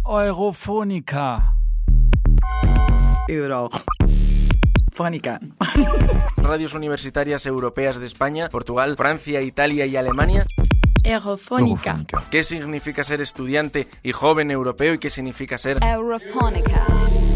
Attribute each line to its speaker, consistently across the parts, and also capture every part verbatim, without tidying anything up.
Speaker 1: Eurofónica.
Speaker 2: Eurofónica.
Speaker 3: Radios universitarias europeas de España, Portugal, Francia, Italia y Alemania.
Speaker 2: Eurofónica.
Speaker 3: ¿Qué significa ser estudiante y joven europeo y qué significa ser
Speaker 4: Eurofónica?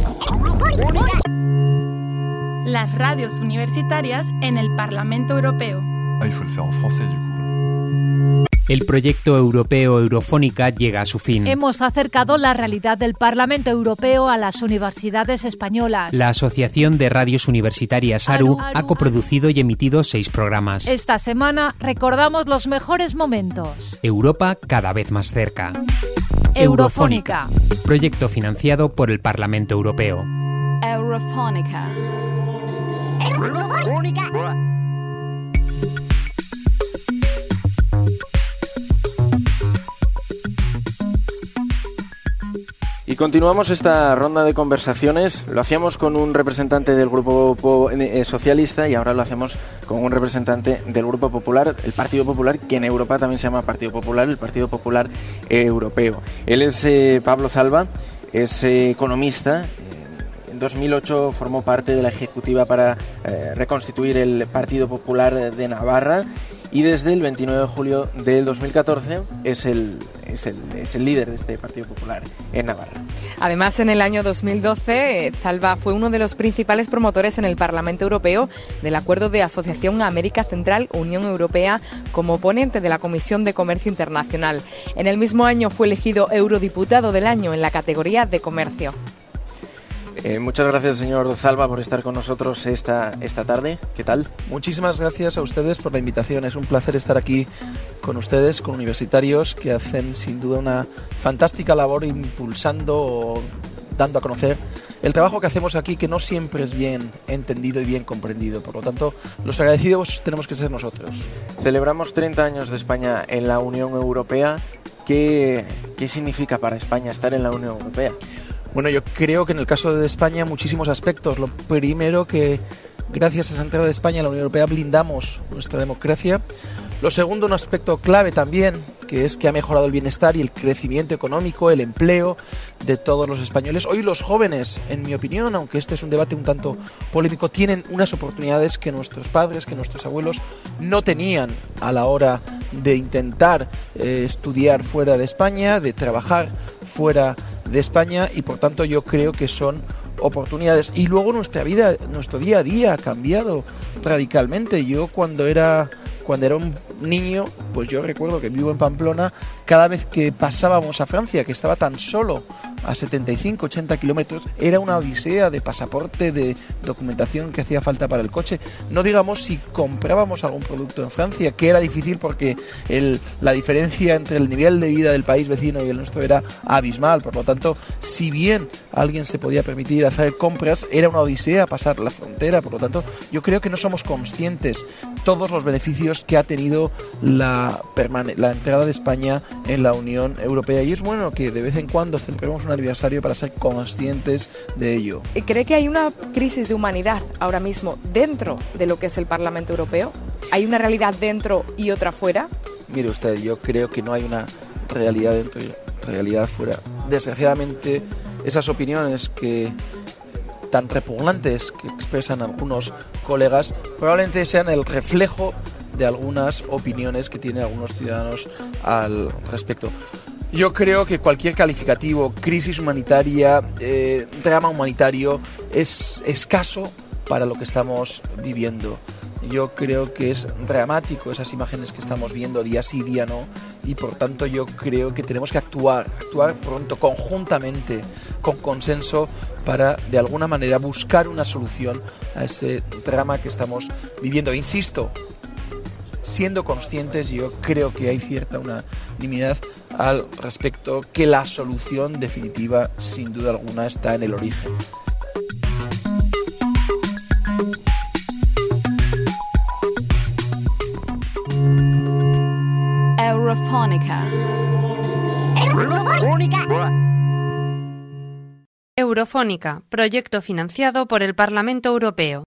Speaker 5: Las radios universitarias en el Parlamento Europeo.
Speaker 1: Ah, il faut le faire en français du coup.
Speaker 6: El proyecto europeo Eurofónica llega a su fin.
Speaker 7: Hemos acercado la realidad del Parlamento Europeo a las universidades españolas.
Speaker 6: La Asociación de Radios Universitarias ARU,
Speaker 7: Aru, Aru,
Speaker 6: ha coproducido y emitido seis programas.
Speaker 7: Esta semana recordamos los mejores momentos.
Speaker 6: Europa cada vez más cerca.
Speaker 7: Eurofónica.
Speaker 6: Proyecto financiado por el Parlamento Europeo.
Speaker 4: Eurofónica. Eurofónica.
Speaker 3: Y continuamos esta ronda de conversaciones. Lo hacíamos con un representante del Grupo po- eh, Socialista y ahora lo hacemos con un representante del Grupo Popular, el Partido Popular, que en Europa también se llama Partido Popular, el Partido Popular eh, Europeo. Él es eh, Pablo Zalba, es eh, economista. En dos mil ocho formó parte de la ejecutiva para eh, reconstituir el Partido Popular de Navarra. Y desde el veintinueve de julio del dos mil catorce es el, es, el, es el líder de este Partido Popular en Navarra.
Speaker 8: Además, en el año dos mil doce, Zalba fue uno de los principales promotores en el Parlamento Europeo del Acuerdo de Asociación América Central-Unión Europea como ponente de la Comisión de Comercio Internacional. En el mismo año fue elegido Eurodiputado del Año en la categoría de Comercio.
Speaker 3: Eh, muchas gracias, señor Zalba, por estar con nosotros esta, esta tarde. ¿Qué tal?
Speaker 9: Muchísimas gracias a ustedes por la invitación. Es un placer estar aquí con ustedes, con universitarios que hacen sin duda una fantástica labor impulsando o dando a conocer el trabajo que hacemos aquí, que no siempre es bien entendido y bien comprendido. Por lo tanto, los agradecidos tenemos que ser nosotros.
Speaker 3: Celebramos treinta años de España en la Unión Europea. ¿Qué, qué significa para España estar en la Unión Europea?
Speaker 9: Bueno, yo creo que en el caso de España muchísimos aspectos. Lo primero, que gracias a esa entrada de España a la Unión Europea blindamos nuestra democracia. Lo segundo, un aspecto clave también, que es que ha mejorado el bienestar y el crecimiento económico, el empleo de todos los españoles. Hoy los jóvenes, en mi opinión, aunque este es un debate un tanto polémico, tienen unas oportunidades que nuestros padres, que nuestros abuelos no tenían a la hora de intentar eh, estudiar fuera de España, de trabajar fuera de España, y por tanto yo creo que son oportunidades. Y luego nuestra vida, nuestro día a día ha cambiado radicalmente. Yo cuando era cuando era un niño, pues yo recuerdo que vivo en Pamplona, cada vez que pasábamos a Francia, que estaba tan solo a setenta y cinco, ochenta kilómetros, era una odisea de pasaporte, de documentación que hacía falta para el coche. No digamos si comprábamos algún producto en Francia, que era difícil porque el, la diferencia entre el nivel de vida del país vecino y el nuestro era abismal. Por lo tanto, si bien alguien se podía permitir hacer compras, era una odisea pasar la frontera. Por lo tanto, yo creo que no somos conscientes todos los beneficios que ha tenido la, permane- la entrada de España en la Unión Europea, y es bueno que de vez en cuando celebremos un aniversario para ser conscientes de ello.
Speaker 8: ¿Cree que hay una crisis de humanidad ahora mismo dentro de lo que es el Parlamento Europeo? ¿Hay una realidad dentro y otra fuera?
Speaker 9: Mire usted, yo creo que no hay una realidad dentro y realidad fuera. Desgraciadamente, esas opiniones que tan repugnantes que expresan algunos colegas probablemente sean el reflejo de algunas opiniones que tienen algunos ciudadanos al respecto. Yo creo que cualquier calificativo, crisis humanitaria, eh, drama humanitario, es escaso para lo que estamos viviendo. Yo creo que es dramático esas imágenes que estamos viendo día sí, día no, y por tanto yo creo que tenemos que actuar, actuar pronto, conjuntamente, con consenso, para de alguna manera buscar una solución a ese drama que estamos viviendo. Insisto, siendo conscientes, yo creo que hay cierta unanimidad al respecto, que la solución definitiva, sin duda alguna, está en el origen.
Speaker 4: Eurofónica. Eurofónica.
Speaker 10: Eurofónica, proyecto financiado por el Parlamento Europeo.